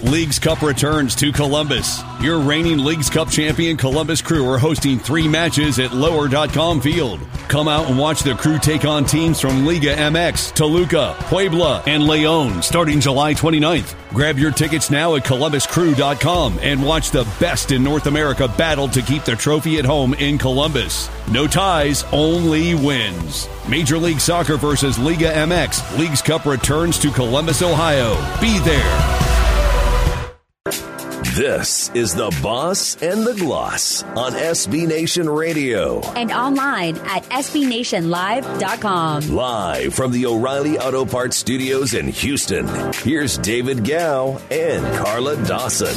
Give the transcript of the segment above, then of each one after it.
Leagues Cup returns to Columbus. Your reigning Leagues Cup champion Columbus Crew are hosting 3 matches at Lower.com Field. Come out and watch the Crew take on teams from Liga MX, Toluca, Puebla, and Leon starting July 29th. Grab your tickets now at ColumbusCrew.com and watch the best in North America battle to keep the trophy at home in Columbus. No ties, only wins. Major League Soccer versus Liga MX. Leagues Cup returns to Columbus, Ohio. Be there. This is The Boss and the Gloss on SB Nation Radio. And online at SBNationLive.com. Live from the O'Reilly Auto Parts Studios in Houston, here's David Gow and Carla Dawson.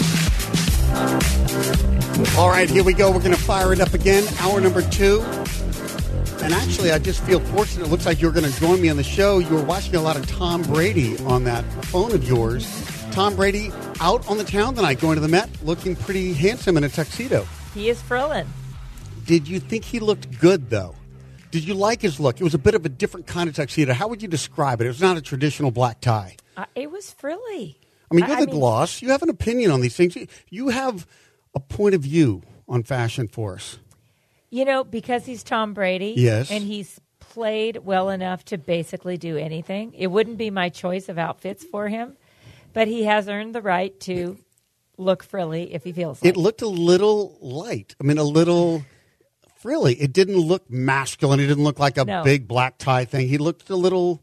All right, here we go. We're going to fire it up again. Hour number 2. And actually, I just feel fortunate. It looks like you're going to join me on the show. You were watching a lot of Tom Brady on that phone of yours. Tom Brady out on the town tonight, going to the Met, looking pretty handsome in a tuxedo. He is frillin'. Did you think he looked good, though? Did you like his look? It was a bit of a different kind of tuxedo. How would you describe it? It was not a traditional black tie. It was frilly. I mean, you're the Gloss. You have an opinion on these things. You have a point of view on fashion for us. You know, because he's Tom Brady. Yes. And he's played well enough to basically do anything. It wouldn't be my choice of outfits for him. But he has earned the right to look frilly if he feels like it. It looked a little light. I mean, a little frilly. It didn't look masculine. It didn't look like a big black tie thing. He looked a little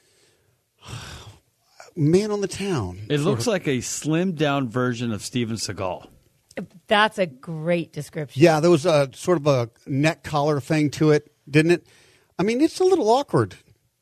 man on the town. It looks like a slimmed-down version of Steven Seagal. That's a great description. Yeah, there was a sort of a neck collar thing to it, didn't it? I mean, it's a little awkward.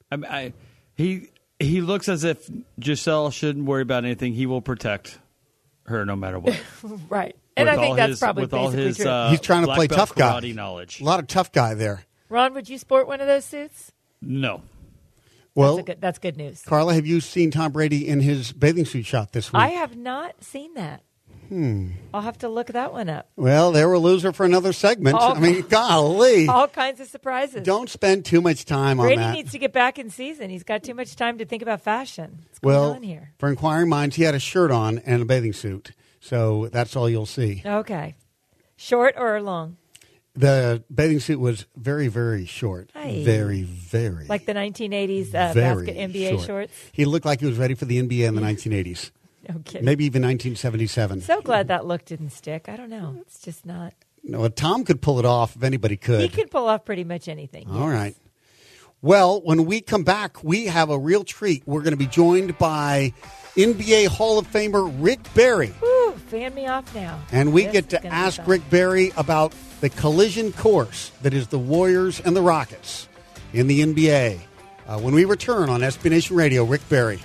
He looks as if Giselle shouldn't worry about anything. He will protect her no matter what. Right. And I think that's probably basically true. He's trying to play tough guy. Knowledge. A lot of tough guy there. Ron, would you sport one of those suits? No. Well, that's good news. Carla, have you seen Tom Brady in his bathing suit shot this week? I have not seen that. I'll have to look that one up. Well, they were a loser for another segment. I mean, golly. All kinds of surprises. Don't spend too much time on that. Brady needs to get back in season. He's got too much time to think about fashion. What's going on here? For inquiring minds, he had a shirt on and a bathing suit. So that's all you'll see. Okay. Short or long? The bathing suit was very, very short. Very, very. Like the 1980s basket NBA shorts? He looked like he was ready for the NBA in the 1980s. Okay. Maybe even 1977. So glad that look didn't stick. I don't know. It's just not. No, Tom could pull it off if anybody could. He could pull off pretty much anything. All right. Well, when we come back, we have a real treat. We're going to be joined by NBA Hall of Famer Rick Barry. Woo, fan me off now. And we get to ask Rick Barry about the collision course that is the Warriors and the Rockets in the NBA. When we return on SB Nation Radio, Rick Barry.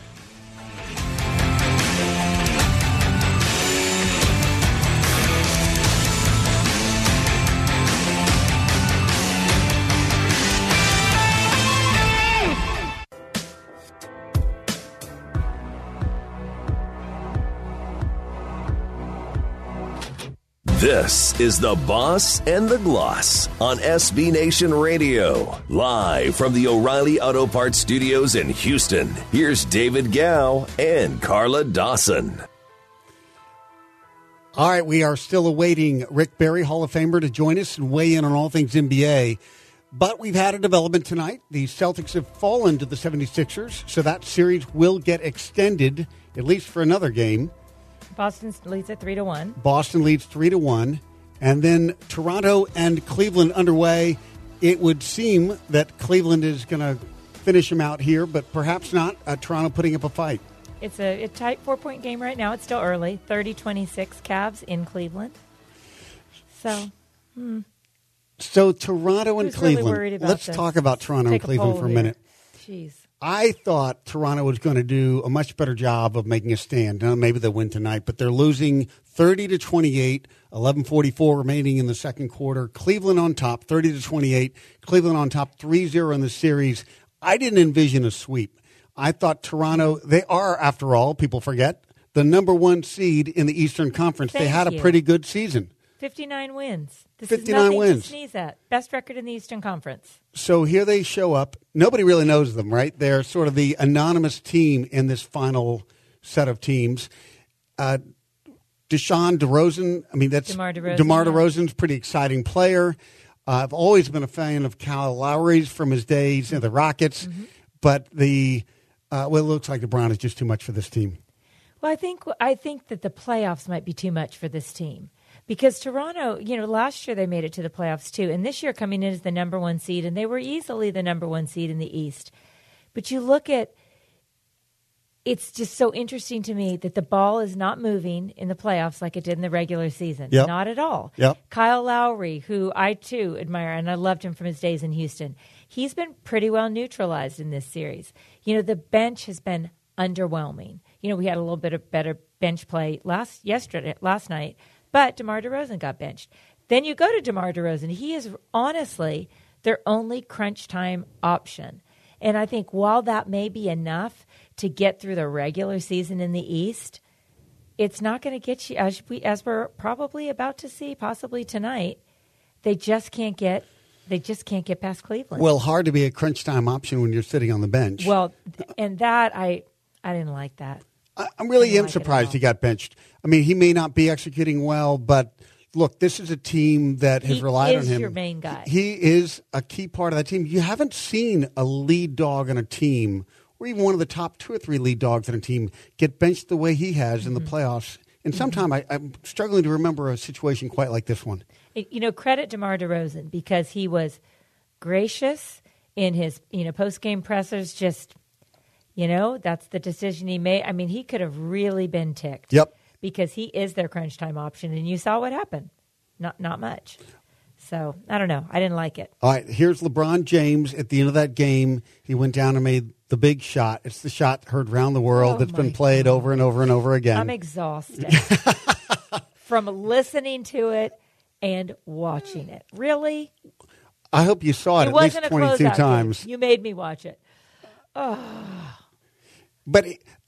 This is The Boss and the Gloss on SB Nation Radio. Live from the O'Reilly Auto Parts Studios in Houston, here's David Gow and Carla Dawson. All right, we are still awaiting Rick Barry, Hall of Famer, to join us and weigh in on all things NBA. But we've had a development tonight. The Celtics have fallen to the 76ers, so that series will get extended, at least for another game. Boston leads at 3-1. Boston leads 3-1. And then Toronto and Cleveland underway. It would seem that Cleveland is going to finish them out here, but perhaps not. Toronto putting up a fight. It's a tight 4-point game right now. It's still early. 30-26 Cavs in Cleveland. So Toronto and Cleveland. Really Let's talk about Toronto and Cleveland for a minute. Jeez. I thought Toronto was going to do a much better job of making a stand. Now, maybe they'll win tonight, but they're losing 30-28, 11:44 remaining in the second quarter. Cleveland on top, 30-28. Cleveland on top, 3-0 in the series. I didn't envision a sweep. I thought Toronto, they are, after all, people forget, the number one seed in the Eastern Conference. They had a pretty good season. 59 wins. This 59 is nothing wins. to sneeze at. Best record in the Eastern Conference. So here they show up. Nobody really knows them, right? They're sort of the anonymous team in this final set of teams. DeSean DeRozan, I mean, that's DeMar DeRozan, DeRozan's a pretty exciting player. I've always been a fan of Kyle Lowry's from his days in the Rockets, but it looks like LeBron is just too much for this team. Well, I think that the playoffs might be too much for this team because Toronto, last year they made it to the playoffs too, and this year coming in as the number 1 seed, and they were easily the number 1 seed in the East. But you look at, it's just so interesting to me that the ball is not moving in the playoffs like it did in the regular season. Yep. Not at all. Yep. Kyle Lowry, who I too admire, and I loved him from his days in Houston, he's been pretty well neutralized in this series. The bench has been underwhelming. We had a little bit of better bench play last night, but DeMar DeRozan got benched. Then you go to DeMar DeRozan. He is honestly their only crunch time option. And I think while that may be enough to get through the regular season in the East, it's not going to get you, as we're probably about to see possibly tonight, they just can't get past Cleveland. Well, hard to be a crunch time option when you're sitting on the bench. Well, and that I didn't like that. I really am surprised he got benched. I mean, he may not be executing well, but look, this is a team that has relied on him. He is your main guy. He is a key part of that team. You haven't seen a lead dog on a team, or even one of the top 2 or 3 lead dogs on a team, get benched the way he has in the playoffs. And sometime I'm struggling to remember a situation quite like this one. Credit DeMar DeRozan because he was gracious in his post-game pressers. Just that's the decision he made. I mean, he could have really been ticked. Yep. Because he is their crunch time option, and you saw what happened. Not much. So, I don't know. I didn't like it. All right, here's LeBron James at the end of that game. He went down and made the big shot. It's the shot heard around the world that's been played over and over and over again. I'm exhausted from listening to it and watching it. Really? I hope you saw it at least 22 times. Game. You made me watch it. But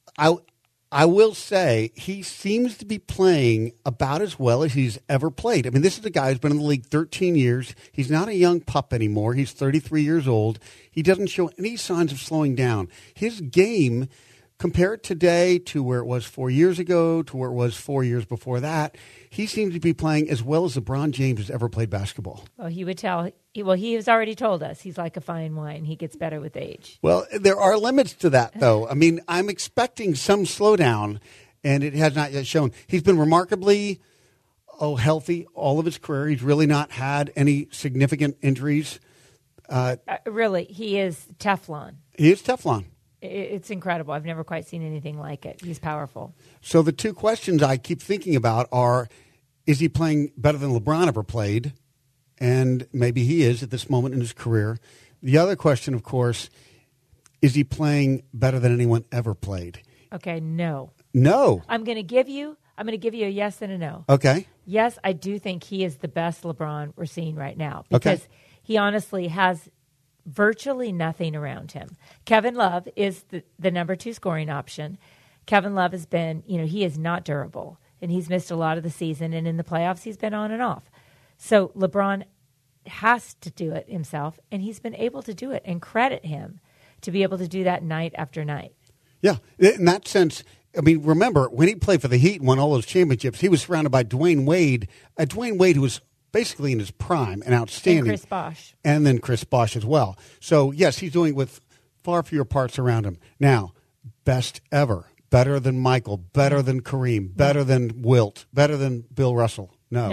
I will say he seems to be playing about as well as he's ever played. I mean, this is a guy who's been in the league 13 years. He's not a young pup anymore. He's 33 years old. He doesn't show any signs of slowing down. His game, compared today to where it was 4 years ago, to where it was 4 years before that, he seems to be playing as well as LeBron James has ever played basketball. Well, he would tell. Well, he has already told us he's like a fine wine. He gets better with age. Well, there are limits to that, though. I mean, I'm expecting some slowdown, and it has not yet shown. He's been remarkably healthy all of his career. He's really not had any significant injuries. Really, he is Teflon. He is Teflon. It's incredible. I've never quite seen anything like it. He's powerful. So the 2 questions I keep thinking about are, is he playing better than LeBron ever played? And maybe he is at this moment in his career. The other question, of course, is he playing better than anyone ever played? Okay, no. No. I'm going to give you a yes and a no. Okay. Yes, I do think he is the best LeBron we're seeing right now because he honestly has virtually nothing around him. Kevin Love is the number 2 scoring option. Kevin Love has been, he is not durable, and he's missed a lot of the season, and in the playoffs he's been on and off. So LeBron has to do it himself, and he's been able to do it, and credit him to be able to do that night after night. Yeah, in that sense, I mean, remember, when he played for the Heat and won all those championships, he was surrounded by Dwayne Wade, who was basically in his prime and outstanding. And Chris Bosh. And then Chris Bosh as well. So, yes, he's doing it with far fewer parts around him. Now, best ever. Better than Michael. Better than Kareem. Better than Wilt. Better than Bill Russell.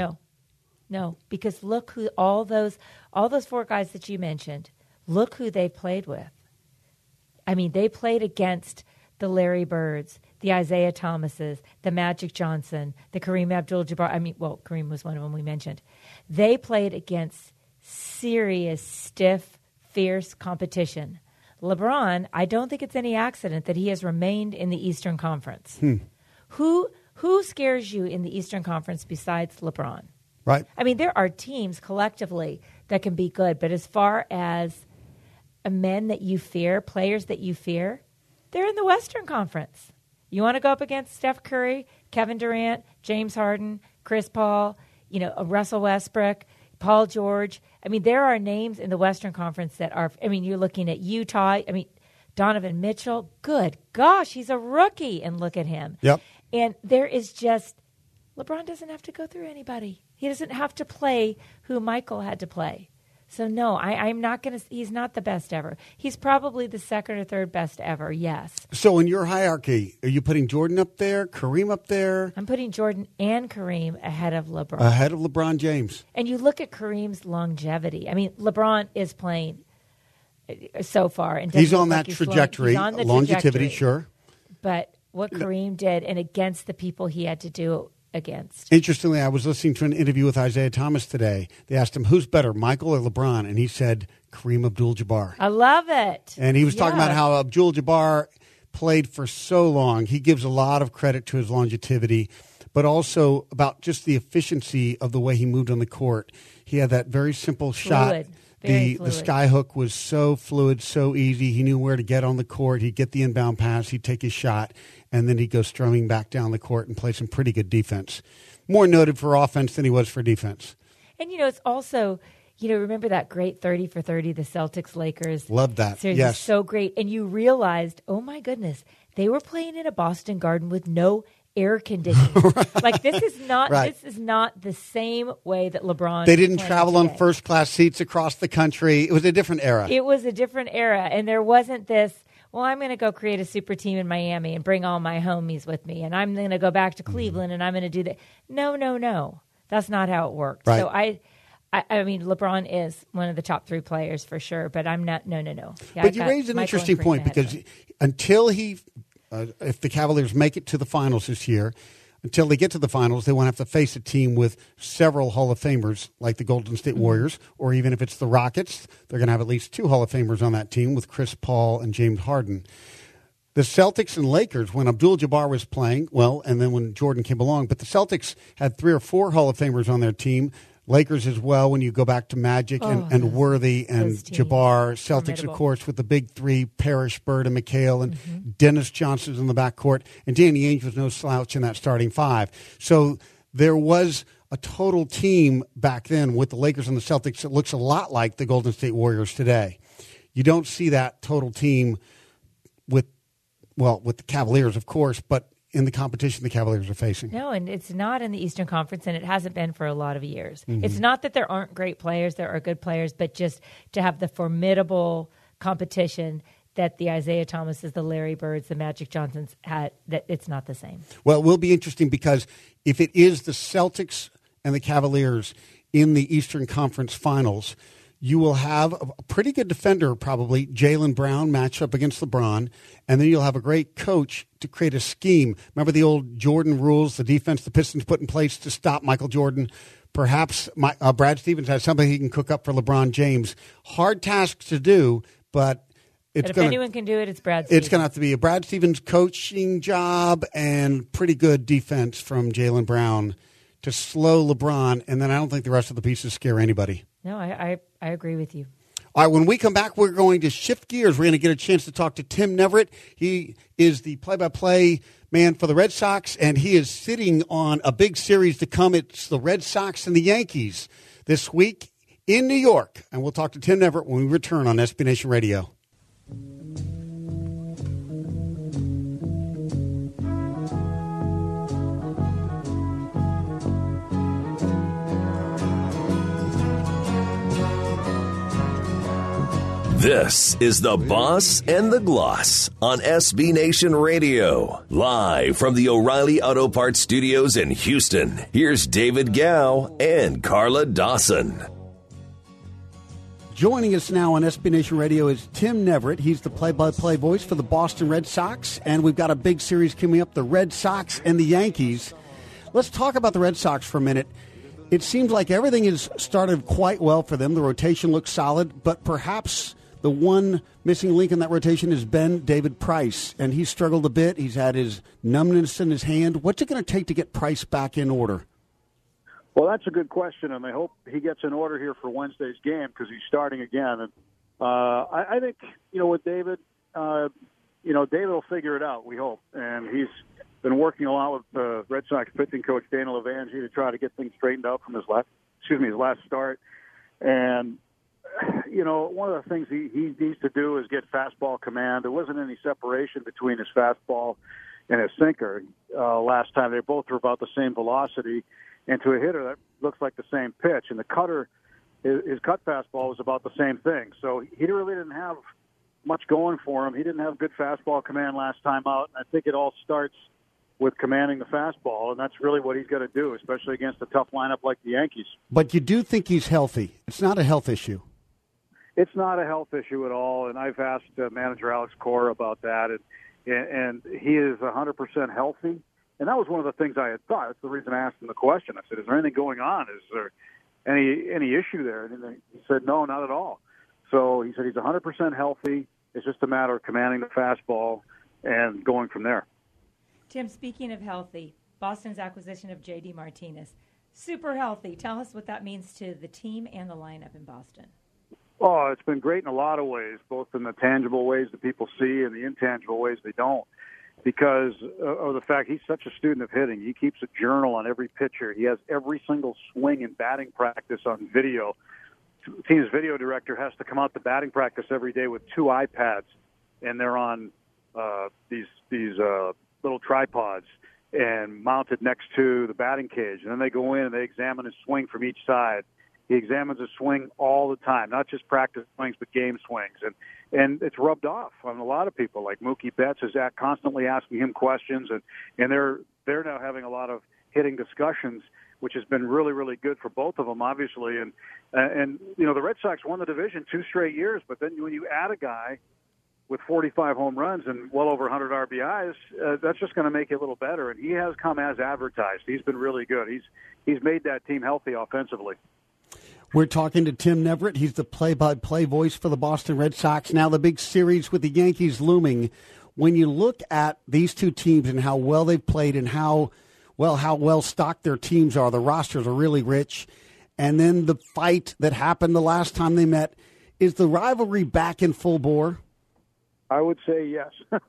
No, because look who all those 4 guys that you mentioned, look who they played with. I mean, they played against the Larry Birds, the Isaiah Thomases, the Magic Johnson, the Kareem Abdul-Jabbar. I mean, well, Kareem was one of them we mentioned. They played against serious, stiff, fierce competition. LeBron, I don't think it's any accident that he has remained in the Eastern Conference. Who scares you in the Eastern Conference besides LeBron? Right. I mean, there are teams collectively that can be good, but as far as men that you fear, players that you fear, they're in the Western Conference. You want to go up against Steph Curry, Kevin Durant, James Harden, Chris Paul, Russell Westbrook, Paul George. I mean, there are names in the Western Conference that are, you're looking at Utah. Donovan Mitchell, good gosh, he's a rookie, and look at him. Yep. And there is just LeBron doesn't have to go through anybody. He doesn't have to play who Michael had to play. So, no, I'm not going to – he's not the best ever. He's probably the second or third best ever, yes. So, in your hierarchy, are you putting Jordan up there, Kareem up there? I'm putting Jordan and Kareem ahead of LeBron. Ahead of LeBron James. And you look at Kareem's longevity. I mean, LeBron is playing so far. And he's on that trajectory, longevity, sure. But what Kareem did and against the people he had to do against. Interestingly, I was listening to an interview with Isaiah Thomas today. They asked him, who's better, Michael or LeBron? And he said, Kareem Abdul-Jabbar. I love it. And he was talking about how Abdul-Jabbar played for so long. He gives a lot of credit to his longevity, but also about just the efficiency of the way he moved on the court. He had that very simple shot. The sky hook was so fluid, so easy. He knew where to get on the court. He'd get the inbound pass. He'd take his shot, and then he'd go strumming back down the court and play some pretty good defense. More noted for offense than he was for defense. And, it's also, remember that great 30 for 30, the Celtics-Lakers? Loved that, series? Yes. So great. And you realized, oh, my goodness, they were playing in a Boston Garden with no air conditioning. Right. Like this is not right. This is not the same way that LeBron. They didn't travel today. on first class seats across the country. It was a different era. It was a different era, and there wasn't this. Well, I'm going to go create a super team in Miami and bring all my homies with me, and I'm going to go back to Cleveland and I'm going to do that. No, that's not how it worked. Right. So I mean, LeBron is one of the top 3 players for sure, but I'm not. No. Yeah, but you raised an interesting point because until if the Cavaliers make it to the finals this year, until they get to the finals, they won't have to face a team with several Hall of Famers like the Golden State Warriors, or even if it's the Rockets, they're going to have at least 2 Hall of Famers on that team with Chris Paul and James Harden. The Celtics and Lakers, when Abdul-Jabbar was playing, and then when Jordan came along, but the Celtics had 3 or 4 Hall of Famers on their team. Lakers as well, when you go back to Magic and Worthy and Jabbar. Celtics, formidable. Of course, with the big 3, Parrish, Bird, and McHale, and Dennis Johnson's in the backcourt. And Danny Ainge was no slouch in that starting 5. So there was a total team back then with the Lakers and the Celtics that looks a lot like the Golden State Warriors today. You don't see that total team with the Cavaliers, of course, but in the competition the Cavaliers are facing. No, and it's not in the Eastern Conference, and it hasn't been for a lot of years. It's not that there aren't great players, there are good players, but just to have the formidable competition that the Isaiah Thomases, the Larry Birds, the Magic Johnsons had, that it's not the same. Well, it will be interesting because if it is the Celtics and the Cavaliers in the Eastern Conference Finals, you will have a pretty good defender, probably, Jaylen Brown, match up against LeBron, and then you'll have a great coach to create a scheme. Remember the old Jordan rules, the defense the Pistons put in place to stop Michael Jordan? Perhaps Brad Stevens has something he can cook up for LeBron James. Hard tasks to do, but if anyone can do it, it's Brad Stevens. It's going to have to be a Brad Stevens coaching job and pretty good defense from Jaylen Brown to slow LeBron, and then I don't think the rest of the pieces scare anybody. No, I agree with you. All right, when we come back, we're going to shift gears. We're going to get a chance to talk to Tim Neverett. He is the play-by-play man for the Red Sox, and he is sitting on a big series to come. It's the Red Sox and the Yankees this week in New York. And we'll talk to Tim Neverett when we return on SB Nation Radio. This is The Boss and the Gloss on SB Nation Radio. Live from the O'Reilly Auto Parts Studios in Houston, here's David Gow and Carla Dawson. Joining us now on SB Nation Radio is Tim Neverett. He's the play-by-play voice for the Boston Red Sox, and we've got a big series coming up, the Red Sox and the Yankees. Let's talk about the Red Sox for a minute. It seems like everything has started quite well for them. The rotation looks solid, but perhaps the one missing link in that rotation has been David Price, and he's struggled a bit. He's had his numbness in his hand. What's it going to take to get Price back in order? Well, that's a good question, and I hope he gets in order here for Wednesday's game because he's starting again. And I think, with David, David will figure it out, we hope. And he's been working a lot with Red Sox pitching coach Daniel Evangie to try to get things straightened out from his last start. And one of the things he needs to do is get fastball command. There wasn't any separation between his fastball and his sinker last time. They both were about the same velocity, and to a hitter that looks like the same pitch. And the cutter, his cut fastball was about the same thing. So he really didn't have much going for him. He didn't have good fastball command last time out. And I think it all starts with commanding the fastball, and that's really what he's got to do, especially against a tough lineup like the Yankees. But you do think he's healthy. It's not a health issue. It's not a health issue at all, and I've asked manager Alex Cora about that, and he is 100% healthy. And that was one of the things I had thought. That's the reason I asked him the question. I said, is there anything going on? Is there any issue there? And he said, no, not at all. So he said he's 100% healthy. It's just a matter of commanding the fastball and going from there. Tim, speaking of healthy, Boston's acquisition of J.D. Martinez, super healthy. Tell us what that means to the team and the lineup in Boston. Oh, it's been great in a lot of ways, both in the tangible ways that people see and the intangible ways they don't, because of the fact he's such a student of hitting. He keeps a journal on every pitcher. He has every single swing and batting practice on video. The team's video director has to come out to batting practice every day with 2 iPads, and they're on these little tripods and mounted next to the batting cage. And then they go in and they examine his swing from each side. He examines his swing all the time, not just practice swings, but game swings. And it's rubbed off on a lot of people. Like Mookie Betts is constantly asking him questions, and they're now having a lot of hitting discussions, which has been really, really good for both of them, obviously. And you know, the Red Sox won the division 2 straight years, but then when you add a guy with 45 home runs and well over 100 RBIs, that's just going to make it a little better. And he has come as advertised. He's been really good. He's made that team healthy offensively. We're talking to Tim Neverett. He's the play-by-play voice for the Boston Red Sox. Now the big series with the Yankees looming. When you look at these two teams and how well they've played and how well stocked their teams are, the rosters are really rich, and then the fight that happened the last time they met, is the rivalry back in full bore? I would say yes.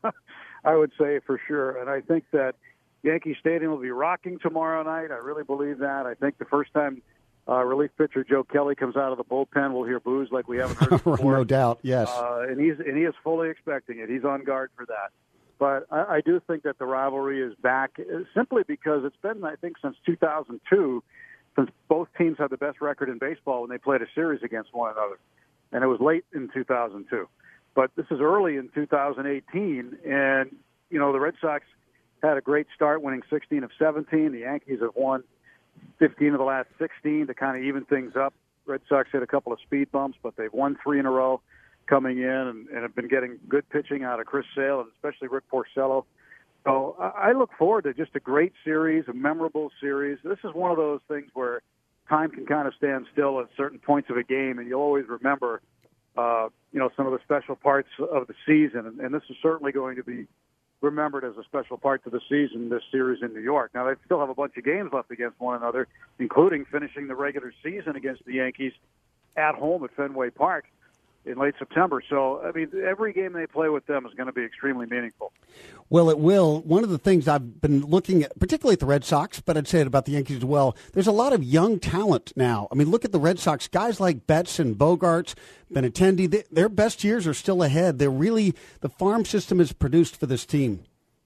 I would say for sure. And I think that Yankee Stadium will be rocking tomorrow night. I really believe that. I think the first time relief pitcher Joe Kelly comes out of the bullpen, we'll hear boos like we haven't heard before. No doubt, yes. And he is fully expecting it. He's on guard for that. But I do think that the rivalry is back simply because it's been, I think, since 2002, since both teams had the best record in baseball when they played a series against one another. And it was late in 2002. But this is early in 2018, and, you know, the Red Sox had a great start, winning 16 of 17. The Yankees have won 15 of the last 16 to kind of even things up. Red Sox hit a couple of speed bumps, but they've won 3 in a row coming in and have been getting good pitching out of Chris Sale and especially Rick Porcello. So I look forward to just a great series, a memorable series. This is one of those things where time can kind of stand still at certain points of a game, and you'll always remember you know, some of the special parts of the season, and this is certainly going to be remembered as a special part to the season, this series in New York. Now, they still have a bunch of games left against one another, including finishing the regular season against the Yankees at home at Fenway Park in late September. So, I mean, every game they play with them is going to be extremely meaningful. Well, it will. One of the things I've been looking at, particularly at the Red Sox, but I'd say it about the Yankees as well, there's a lot of young talent now. I mean, look at the Red Sox. Guys like Betts and Bogarts, Benintendi, their best years are still ahead. They're really, the farm system is produced for this team.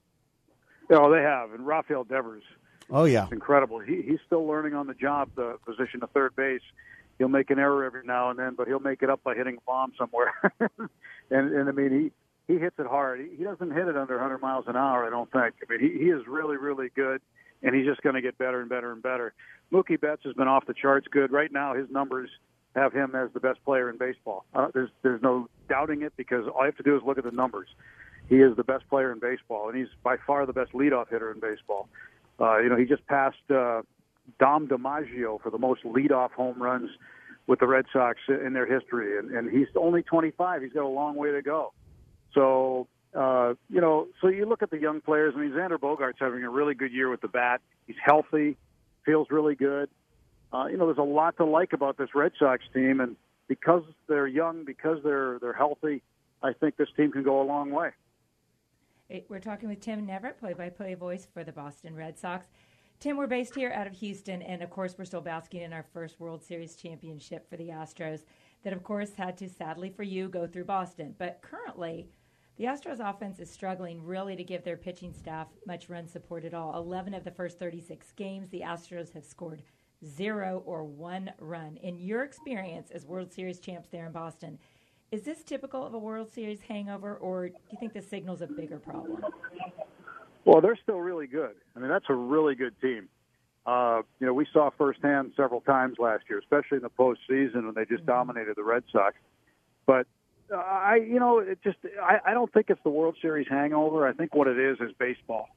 Oh, they have. And Rafael Devers. Oh, yeah. It's incredible. He's still learning on the job, the position of third base. He'll make an error every now and then, but he'll make it up by hitting a bomb somewhere. and I mean, he hits it hard. He doesn't hit it under 100 miles an hour, I don't think. I mean, he is really, really good, and he's just going to get better and better and better. Mookie Betts has been off the charts good. Right now, his numbers have him as the best player in baseball. There's no doubting it because all you have to do is look at the numbers. He is the best player in baseball, and he's by far the best leadoff hitter in baseball. You know, he just passed Dom DiMaggio for the most leadoff home runs with the Red Sox in their history, and he's only 25. He's got a long way to go. So, you know, so you look at the young players. I mean, Xander Bogaerts having a really good year with the bat. He's healthy, feels really good. You know, there's a lot to like about this Red Sox team, and because they're young, because they're healthy, I think this team can go a long way. We're talking with Tim Neverett, play-by-play voice for the Boston Red Sox. Tim, we're based here out of Houston, and, of course, we're still basking in our first World Series championship for the Astros that, of course, had to, sadly for you, go through Boston. But currently, The Astros offense is struggling really to give their pitching staff much run support at all. 11 of the first 36 games, the Astros have scored 0 or 1 run. In your experience as World Series champs there in Boston, is this typical of a World Series hangover, or do you think the signal's a bigger problem? Well, they're still really good. I mean, that's a really good team. We saw firsthand several times last year, especially in the postseason when they just dominated the Red Sox. But I don't think it's the World Series hangover. I think what it is baseball.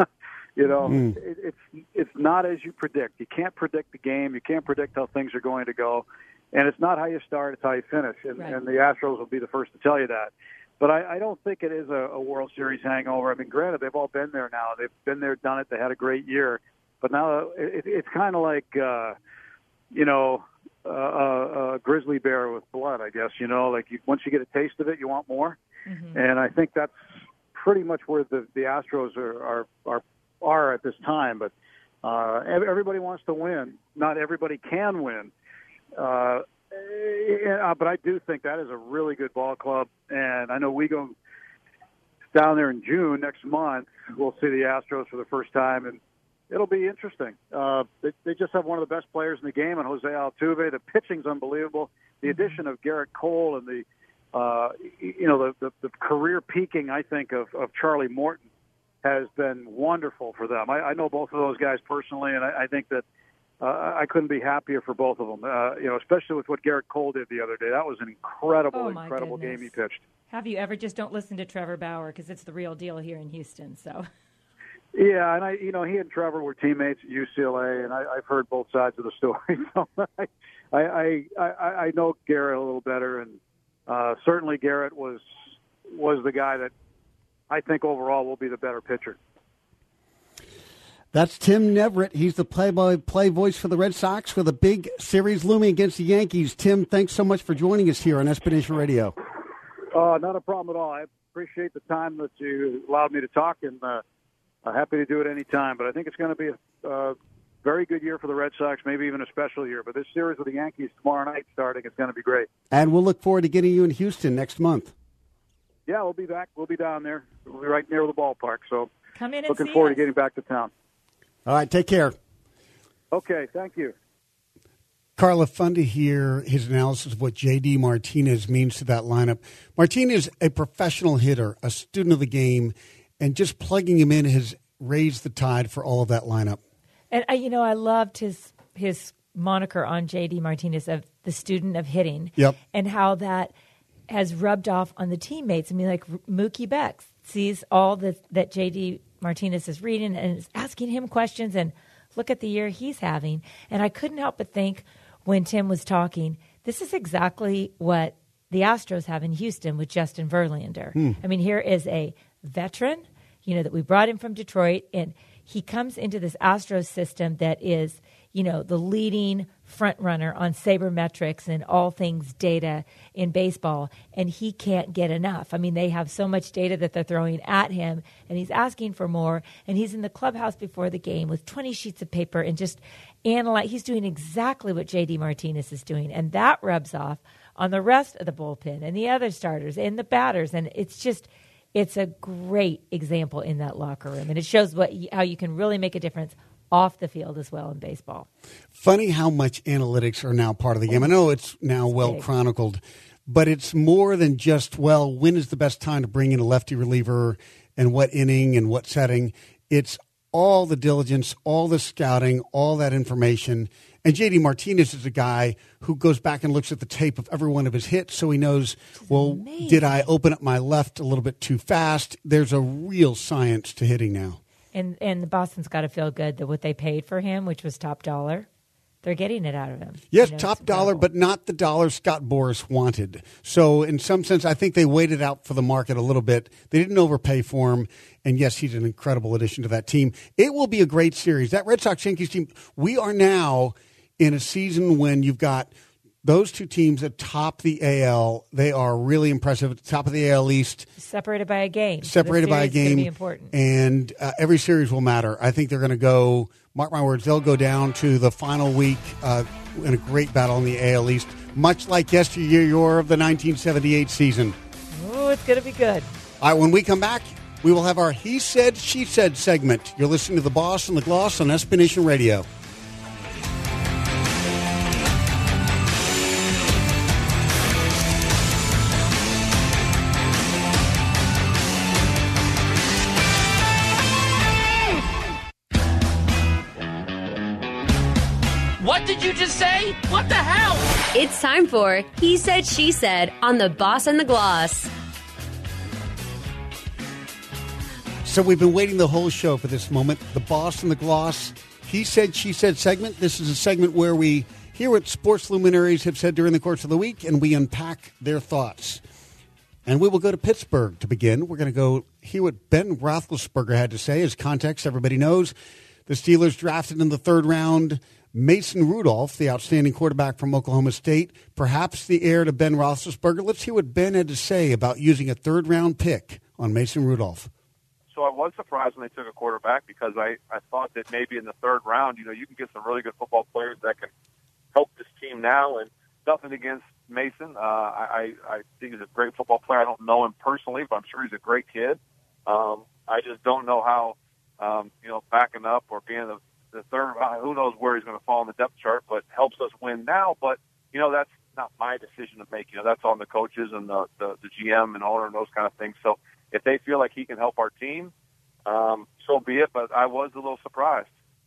It's not as you predict. You can't predict the game. You can't predict how things are going to go. And it's not how you start, it's how you finish. And the Astros will be the first to tell you that. But I don't think it is a World Series hangover. I mean, granted, they've all been there now. They've been there, done it. They had a great year. But now it's kind of like, a grizzly bear with blood, I guess. Once you get a taste of it, you want more. Mm-hmm. And I think that's pretty much where the Astros are at this time. But everybody wants to win. Not everybody can win. But I do think that is a really good ball club. And I know we go down there in June next month. We'll see the Astros for the first time, and it'll be interesting. They just have one of the best players in the game, and Jose Altuve. The pitching's unbelievable. The addition of Garrett Cole and the career peaking, I think, of Charlie Morton has been wonderful for them. I know both of those guys personally, and I think that I couldn't be happier for both of them. Especially with what Garrett Cole did the other day. That was an incredible game he pitched. Have you ever? Just don't listen to Trevor Bauer, because it's the real deal here in Houston. So. Yeah, and he and Trevor were teammates at UCLA, and I've heard both sides of the story. So I know Garrett a little better, and certainly Garrett was the guy that I think overall will be the better pitcher. That's Tim Neverett. He's the play-by-play voice for the Red Sox with a big series looming against the Yankees. Tim, thanks so much for joining us here on SB Nation Radio. Not a problem at all. I appreciate the time that you allowed me to talk, and happy to do it any time. But I think it's going to be a very good year for the Red Sox, maybe even a special year. But this series with the Yankees tomorrow night starting, it's going to be great. And we'll look forward to getting you in Houston next month. Yeah, we'll be back. We'll be down there. We'll be right near the ballpark. So come in and looking see forward us. to getting back to town. All right, take care. Okay, thank you. Carla, fun to hear his analysis of what J.D. Martinez means to that lineup. Martinez, a professional hitter, a student of the game, and just plugging him in has raised the tide for all of that lineup. And, I loved his moniker on J.D. Martinez of the student of hitting. Yep. And how that has rubbed off on the teammates. I mean, like Mookie Betts sees all that J.D. Martinez is reading and is asking him questions, and look at the year he's having. And I couldn't help but think when Tim was talking, this is exactly what the Astros have in Houston with Justin Verlander. I mean, here is a veteran, that we brought him from Detroit, and he comes into this Astros system that is, the leading front runner on sabermetrics and all things data in baseball, and he can't get enough. I mean, they have so much data that they're throwing at him, and he's asking for more, and he's in the clubhouse before the game with 20 sheets of paper and just analyze. He's doing exactly what J.D. Martinez is doing, and that rubs off on the rest of the bullpen and the other starters and the batters, and it's a great example in that locker room, and it shows how you can really make a difference off the field as well in baseball. Funny how much analytics are now part of the game. I know it's now well chronicled, but it's more than just, when is the best time to bring in a lefty reliever and what inning and what setting. It's all the diligence, all the scouting, all that information. And J.D. Martinez is a guy who goes back and looks at the tape of every one of his hits, so he knows, amazing. Did I open up my left a little bit too fast? There's a real science to hitting now. And the Boston's got to feel good that what they paid for him, which was top dollar, they're getting it out of him. Yes, top dollar, but not the dollar Scott Boras wanted. So in some sense, I think they waited out for the market a little bit. They didn't overpay for him. And yes, he's an incredible addition to that team. It will be a great series. That Red Sox-Yankees team, we are now in a season when you've got those two teams atop the AL. They are really impressive at the top of the AL East. Separated by a game. Separated by a game. It's going to be important. And every series will matter. I think they're going to go, mark my words, they'll go down to the final week in a great battle in the AL East, much like yesteryear of the 1978 season. Oh, it's going to be good. All right, when we come back, we will have our He Said, She Said segment. You're listening to The Boss and the Gloss on SB Nation Radio. What did you just say? What the hell? It's time for He Said, She Said on The Boss and the Gloss. So we've been waiting the whole show for this moment. The Boss and the Gloss, He Said, She Said segment. This is a segment where we hear what sports luminaries have said during the course of the week, and we unpack their thoughts. And we will go to Pittsburgh to begin. We're going to go hear what Ben Roethlisberger had to say. As context, everybody knows the Steelers drafted in the third round Mason Rudolph, the outstanding quarterback from Oklahoma State, perhaps the heir to Ben Roethlisberger. Let's hear what Ben had to say about using a third-round pick on Mason Rudolph. So I was surprised when they took a quarterback because I thought that maybe in the third round, you can get some really good football players that can help this team now. And nothing against Mason. I think he's a great football player. I don't know him personally, but I'm sure he's a great kid. I just don't know how, backing up or being the third round, who knows where he's going to fall in the depth chart, but helps us win now. But, that's not my decision to make. That's on the coaches and the GM and owner and those kind of things. So if they feel like he can help our team, so be it. But I was a little surprised.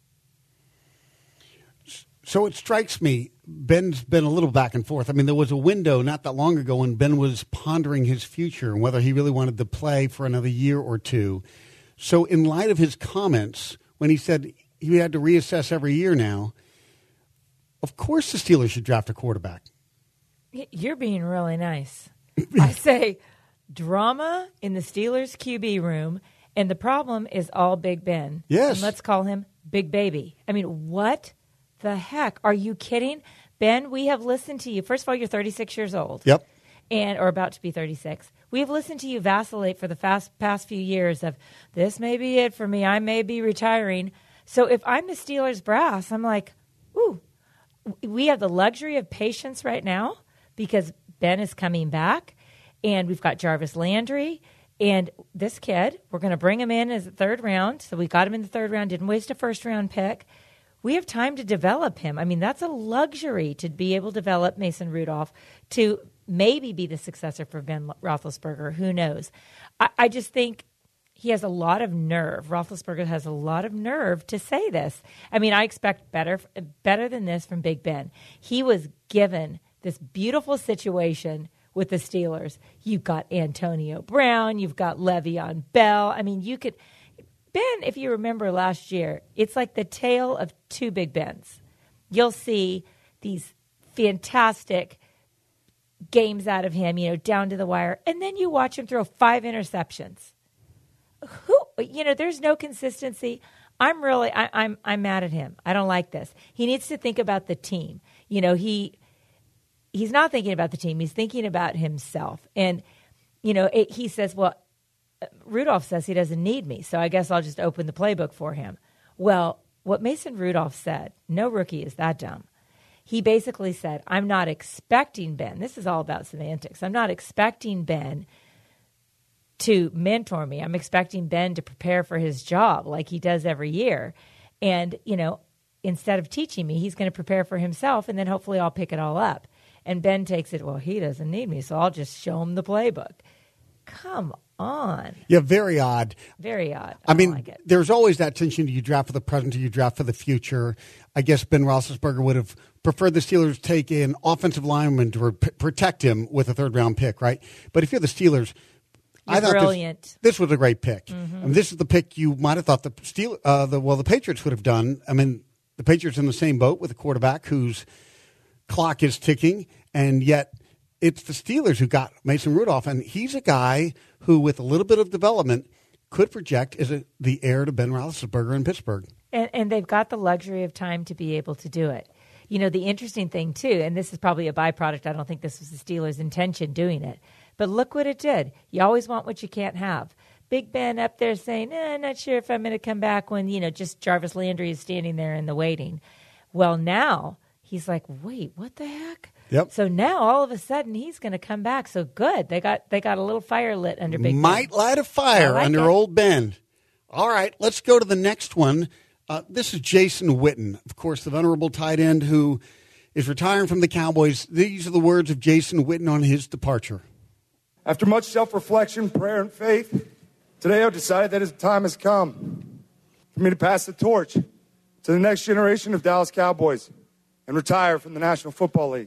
So it strikes me, Ben's been a little back and forth. I mean, there was a window not that long ago when Ben was pondering his future and whether he really wanted to play for another year or two. So in light of his comments, when he said he had to reassess every year now, of course the Steelers should draft a quarterback. You're being really nice. I say drama in the Steelers QB room, and the problem is all Big Ben. Yes. And let's call him Big Baby. I mean, what the heck? Are you kidding? Ben, we have listened to you. First of all, you're 36 years old. Yep. Or about to be 36. We've listened to you vacillate for the past few years of, this may be it for me. I may be retiring. So if I'm the Steelers brass, I'm like, ooh, we have the luxury of patience right now because Ben is coming back, and we've got Jarvis Landry. And this kid, we're going to bring him in as a third round. So we got him in the third round, didn't waste a first-round pick. We have time to develop him. I mean, that's a luxury to be able to develop Mason Rudolph to maybe be the successor for Ben Roethlisberger. Who knows? I just think he has a lot of nerve. Roethlisberger has a lot of nerve to say this. I mean, I expect better than this from Big Ben. He was given this beautiful situation with the Steelers. You've got Antonio Brown. You've got Le'Veon Bell. I mean, you could – Ben, if you remember last year, it's like the tale of two Big Bens. You'll see these fantastic games out of him, down to the wire, and then you watch him throw 5 interceptions. There's no consistency. I'm mad at him. I don't like this. He needs to think about the team. He's not thinking about the team. He's thinking about himself. And, he says, well, Rudolph says he doesn't need me, so I guess I'll just open the playbook for him. Well, what Mason Rudolph said, no rookie is that dumb. He basically said, I'm not expecting Ben. This is all about semantics. I'm not expecting Ben to mentor me. I'm expecting Ben to prepare for his job like he does every year. And, instead of teaching me, he's going to prepare for himself, and then hopefully I'll pick it all up. And Ben takes it, well, he doesn't need me, so I'll just show him the playbook. Come on. Yeah, very odd. Very odd. I mean, like it. There's always that tension. Do you draft for the present or you draft for the future? I guess Ben Roethlisberger would have preferred the Steelers take an offensive lineman to protect him with a third-round pick, right? But if you're the Steelers, I thought this was a great pick. Mm-hmm. I mean, this is the pick you might have thought the Patriots would have done. I mean, the Patriots in the same boat with a quarterback whose clock is ticking, and yet it's the Steelers who got Mason Rudolph, and he's a guy who, with a little bit of development, could project as the heir to Ben Roethlisberger in Pittsburgh. And they've got the luxury of time to be able to do it. The interesting thing, too, and this is probably a byproduct, I don't think this was the Steelers' intention doing it, but look what it did. You always want what you can't have. Big Ben up there saying, I'm not sure if I'm going to come back when, just Jarvis Landry is standing there in the waiting. Well, now he's like, wait, what the heck? Yep. So now all of a sudden he's going to come back. So good. They got a little fire lit under Big Ben. Might light a fire under old Ben. All right, let's go to the next one. This is Jason Witten, of course, the venerable tight end who is retiring from the Cowboys. These are the words of Jason Witten on his departure. After much self-reflection, prayer, and faith, today I've decided that his time has come for me to pass the torch to the next generation of Dallas Cowboys and retire from the National Football League.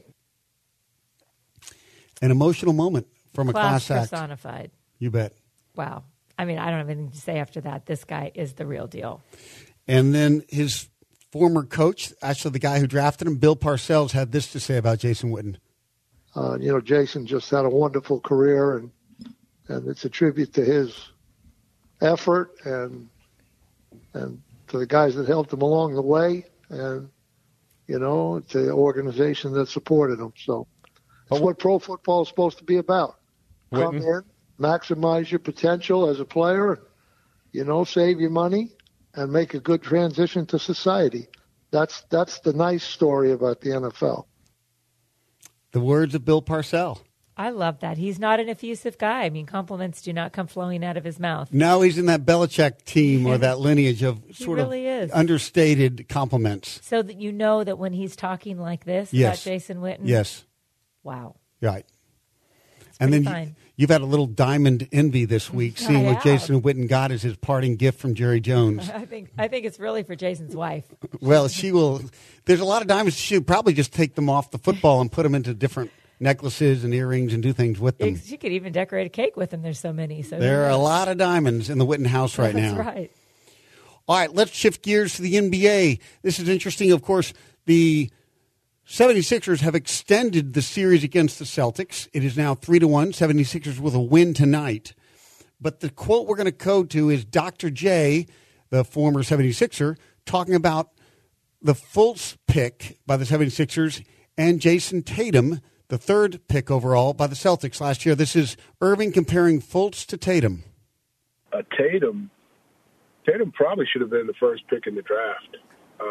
An emotional moment from a class act. Personified. You bet. Wow. I mean, I don't have anything to say after that. This guy is the real deal. And then his former coach, actually the guy who drafted him, Bill Parcells, had this to say about Jason Witten. Jason just had a wonderful career, and it's a tribute to his effort and to the guys that helped him along the way, and, to the organization that supported him. So that's what pro football is supposed to be about. Come in, maximize your potential as a player, save your money, and make a good transition to society. That's the nice story about the NFL. The words of Bill Parcells. I love that. He's not an effusive guy. I mean, compliments do not come flowing out of his mouth. No, he's in that Belichick team or that lineage of sort of understated compliments. So that you know that when he's talking like this about Jason Witten. Yes. Wow. Right. And then you've had a little diamond envy this week, seeing what Jason Witten got as his parting gift from Jerry Jones. I think it's really for Jason's wife. Well, she will. There's a lot of diamonds. She'll probably just take them off the football and put them into different necklaces and earrings and do things with them. She could even decorate a cake with them. There's so many. So there are a lot of diamonds in the Witten house right now. That's right. All right, let's shift gears to the NBA. This is interesting. Of course, the 76ers have extended the series against the Celtics. It is now 3-1, 76ers with a win tonight. But the quote we're going to code to is Dr. J, the former 76er, talking about the Fultz pick by the 76ers and Jason Tatum, the third pick overall by the Celtics last year. This is Irving comparing Fultz to Tatum. Tatum probably should have been the first pick in the draft.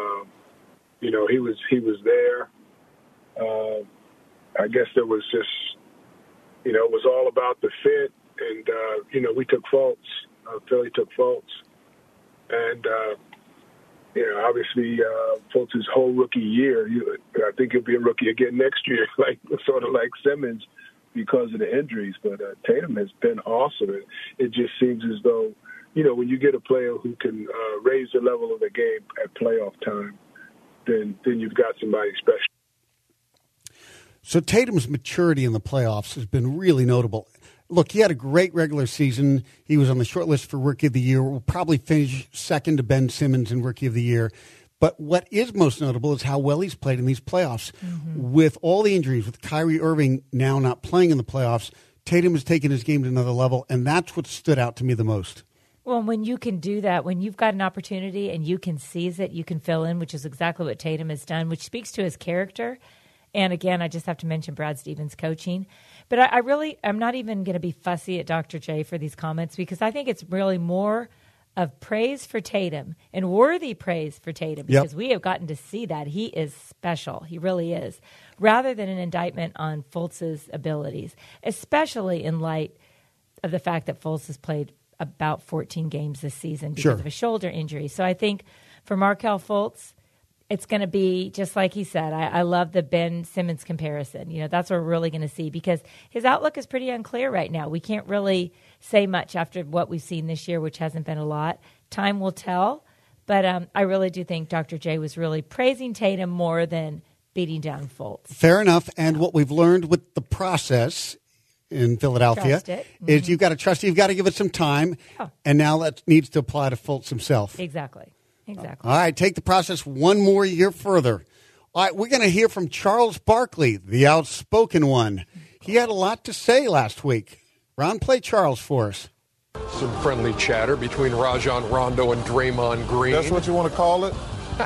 He was there. I guess there was just, it was all about the fit. And, we took Fultz. Philly took Fultz. And, obviously, Fultz's whole rookie year, I think he'll be a rookie again next year, sort of like Simmons because of the injuries. But Tatum has been awesome. It just seems as though, when you get a player who can raise the level of the game at playoff time, then you've got somebody special. So Tatum's maturity in the playoffs has been really notable. Look, he had a great regular season. He was on the short list for Rookie of the Year. Will probably finish second to Ben Simmons in Rookie of the Year. But what is most notable is how well he's played in these playoffs. Mm-hmm. With all the injuries, with Kyrie Irving now not playing in the playoffs, Tatum has taken his game to another level, and that's what stood out to me the most. Well, when you can do that, when you've got an opportunity and you can seize it, you can fill in, which is exactly what Tatum has done, which speaks to his character. And again, I just have to mention Brad Stevens' coaching. But I'm not even going to be fussy at Dr. J for these comments because I think it's really more of praise for Tatum and worthy praise for Tatum because we have gotten to see that. He is special. He really is. Rather than an indictment on Fultz's abilities, especially in light of the fact that Fultz has played about 14 games this season because of a shoulder injury. So I think for Markelle Fultz, it's going to be just like he said. I love the Ben Simmons comparison. That's what we're really going to see because his outlook is pretty unclear right now. We can't really say much after what we've seen this year, which hasn't been a lot. Time will tell. But I really do think Dr. J was really praising Tatum more than beating down Fultz. Fair enough. And what we've learned with the process in Philadelphia is you've got to trust it. You've got to give it some time. Oh. And now that needs to apply to Fultz himself. Exactly. All right, take the process one more year further. All right, we're going to hear from Charles Barkley, the outspoken one. He had a lot to say last week. Ron, play Charles for us. Some friendly chatter between Rajon Rondo and Draymond Green. That's what you want to call it?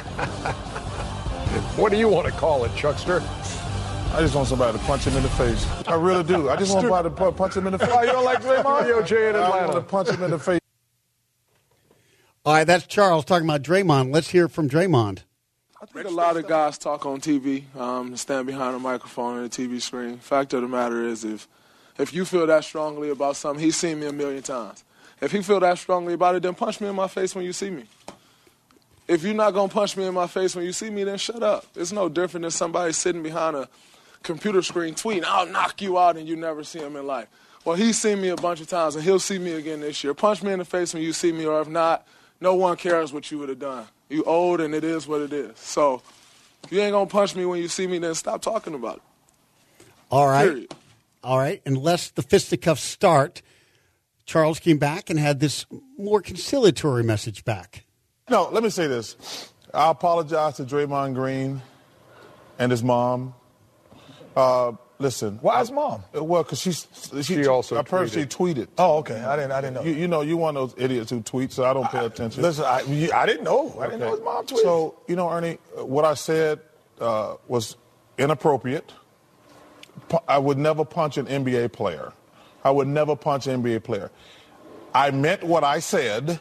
What do you want to call it, Chuckster? I just want somebody to punch him in the face. I really do. I just want somebody to punch him in the face. Oh, you don't like Draymond? Yo, Jay in Atlanta. I want to punch him in the face. All right, that's Charles talking about Draymond. Let's hear from Draymond. I think a lot of guys talk on TV, stand behind a microphone and a TV screen. Fact of the matter is, if you feel that strongly about something, he's seen me a million times. If he feel that strongly about it, then punch me in my face when you see me. If you're not going to punch me in my face when you see me, then shut up. It's no different than somebody sitting behind a computer screen tweeting, I'll knock you out, and you never see him in life. Well, he's seen me a bunch of times, and he'll see me again this year. Punch me in the face when you see me, or if not, no one cares what you would have done. You old, and it is what it is. So if you ain't going to punch me when you see me, then stop talking about it. All right. Period. All right. Unless the fisticuffs start, Charles came back and had this more conciliatory message back. No, let me say this. I apologize to Draymond Green and his mom. Listen. Why his mom? Well, because she also I've heard she tweeted. Oh, okay. I didn't know. You know, you one of those idiots who tweet, so I don't pay attention. Listen, I didn't know. I didn't know his mom tweeted. So, Ernie, what I said was inappropriate. I would never punch an NBA player. I would never punch an NBA player. I meant what I said.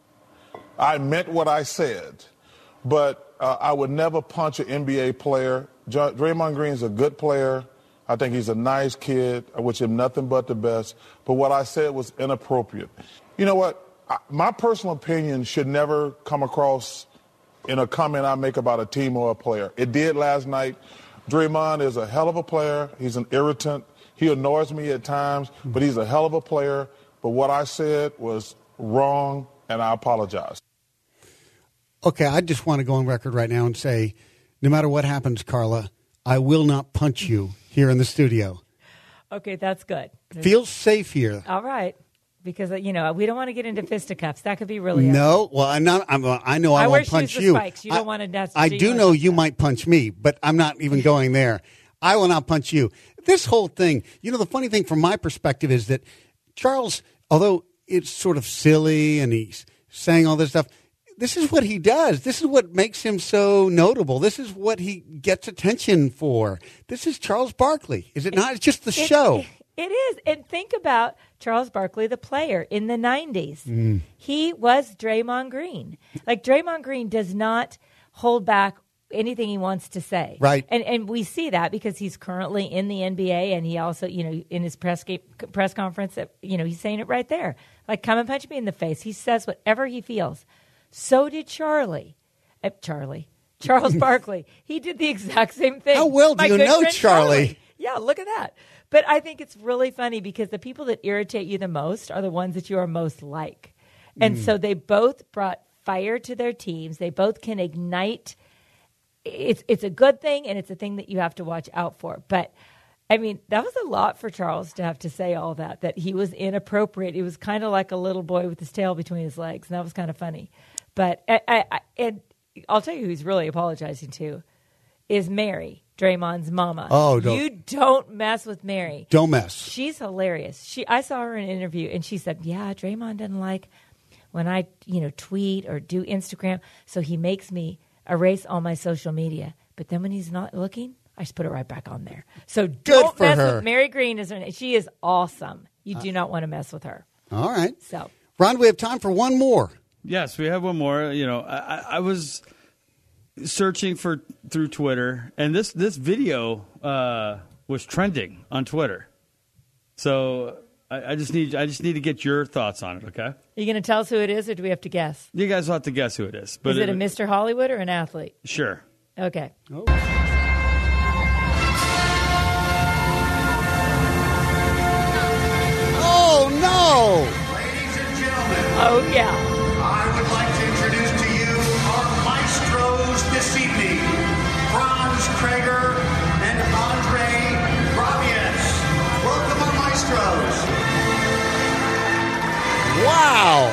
But I would never punch an NBA player. Draymond Green's a good player. I think he's a nice kid. I wish him nothing but the best. But what I said was inappropriate. You know what? My personal opinion should never come across in a comment I make about a team or a player. It did last night. Draymond is a hell of a player. He's an irritant. He annoys me at times, but he's a hell of a player. But what I said was wrong, and I apologize. Okay, I just want to go on record right now and say, no matter what happens, Carla, I will not punch you here in the studio. Okay, that's good. Feels safe here. All right. Because, we don't want to get into fisticuffs. That could be really No, well, I know I won't punch you. Spikes. You don't want to. I do know you might punch me, but I'm not even going there. I will not punch you. This whole thing, the funny thing from my perspective is that Charles, although it's sort of silly and he's saying all this stuff, this is what he does. This is what makes him so notable. This is what he gets attention for. This is Charles Barkley. Is it not? It's just the show. It is. And think about Charles Barkley, the player in the 90s. He was Draymond Green. Like, Draymond Green does not hold back anything he wants to say. Right. And we see that because he's currently in the NBA, and he also, in his press conference, he's saying it right there. Like, come and punch me in the face. He says whatever he feels. So did Charles Barkley. He did the exact same thing. How well do you know Charlie? Yeah, look at that. But I think it's really funny because the people that irritate you the most are the ones that you are most like. And so they both brought fire to their teams. They both can ignite. It's a good thing, and it's a thing that you have to watch out for. But, I mean, that was a lot for Charles to have to say all that he was inappropriate. He was kind of like a little boy with his tail between his legs, and that was kind of funny. But and I'll tell you who he's really apologizing to is Mary, Draymond's mama. Oh, you don't mess with Mary. Don't mess. She's hilarious. I saw her in an interview, and she said, yeah, Draymond doesn't like when I, tweet or do Instagram, so he makes me erase all my social media. But then when he's not looking, I just put it right back on there. So don't mess with Mary Green. She is awesome. You do not want to mess with her. All right. So, Ron, we have time for one more. Yes, we have one more. I was searching through Twitter, and this video was trending on Twitter. So I just need to get your thoughts on it. Okay? Are you going to tell us who it is, or do we have to guess? You guys will have to guess who it is. But is it a Mr. Hollywood or an athlete? Sure. Okay. Oh. Oh no! Ladies and gentlemen. Oh yeah. I would like to introduce to you our maestros this evening, Franz Krager and Andre Rabies. Welcome, our maestros. Wow.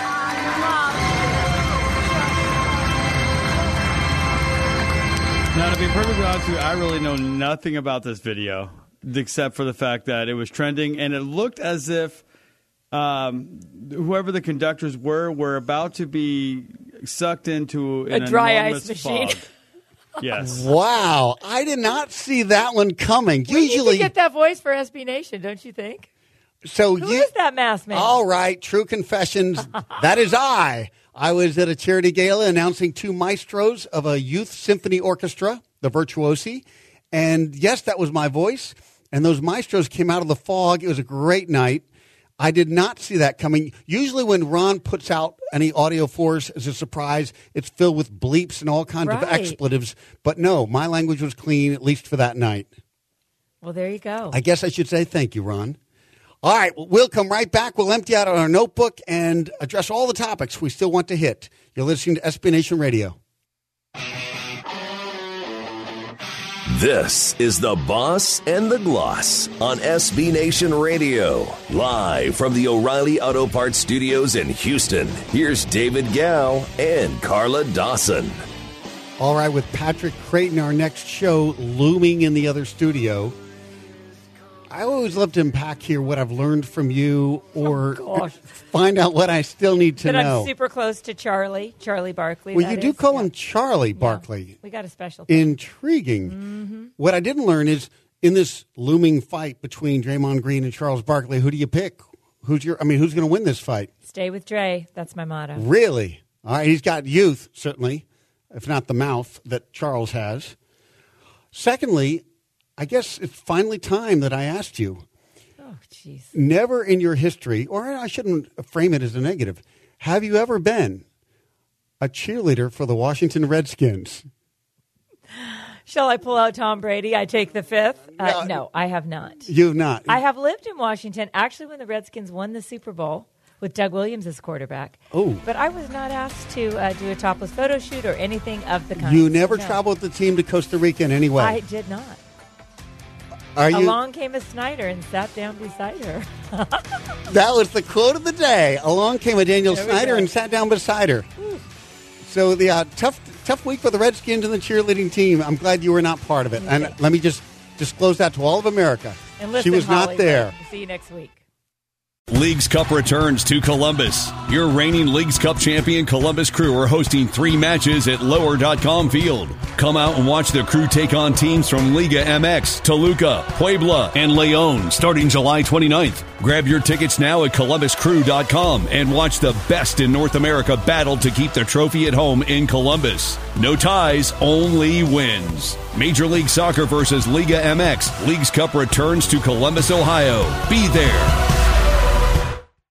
Now, to be perfectly honest with you, I really know nothing about this video except for the fact that it was trending, and it looked as if whoever the conductors were about to be sucked into an a dry enormous ice machine. fog. Yes. Wow. I did not see that one coming. We need to get that voice for SB Nation, don't you think? So Who is that masked man? All right, true confessions. That is I. I was at a charity gala announcing 2 maestros of a youth symphony orchestra, the Virtuosi. And yes, that was my voice. And those maestros came out of the fog. It was a great night. I did not see that coming. Usually when Ron puts out any audio for us as a surprise, it's filled with bleeps and all kinds of expletives. But no, my language was clean, at least for that night. Well, there you go. I guess I should say thank you, Ron. All right, well, we'll come right back. We'll empty out our notebook and address all the topics we still want to hit. You're listening to SB Nation Radio. This is The Boss and the Gloss on SB Nation Radio. Live from the O'Reilly Auto Parts Studios in Houston, here's David Gow and Carla Dawson. All right, with Patrick Creighton, our next show looming in the other studio. I always love to unpack here what I've learned from you or find out what I still need to know. I'm super close to Charlie Barkley. Well, you do call him Charlie Barkley. Yeah, we got a special thing. Intriguing. Mm-hmm. What I didn't learn is in this looming fight between Draymond Green and Charles Barkley, who do you pick? Who's going to win this fight? Stay with Dre. That's my motto. Really? All right, he's got youth, certainly, if not the mouth that Charles has. Secondly, I guess it's finally time that I asked you. Oh, jeez. Never in your history, or I shouldn't frame it as a negative, have you ever been a cheerleader for the Washington Redskins? Shall I pull out Tom Brady? I take the 5th? No, I have not. You've not? I have lived in Washington, actually, when the Redskins won the Super Bowl with Doug Williams as quarterback. Oh. But I was not asked to do a topless photo shoot or anything of the kind. You never traveled with the team to Costa Rica in any way? I did not. Along came a Snyder and sat down beside her. That was the quote of the day. Along came a Daniel Snyder and sat down beside her. Ooh. So the tough week for the Redskins and the cheerleading team. I'm glad you were not part of it. Okay. And let me just disclose that to all of America. And listen, she was Hollywood, not there. See you next week. Leagues Cup returns to Columbus. Your reigning Leagues Cup champion Columbus Crew are hosting 3 matches at Lower.com Field. Come out and watch the Crew take on teams from Liga MX, Toluca, Puebla, and León starting July 29th. Grab your tickets now at ColumbusCrew.com and watch the best in North America battle to keep the trophy at home in Columbus. No ties, only wins. Major League Soccer versus Liga MX. Leagues Cup returns to Columbus, Ohio. Be there.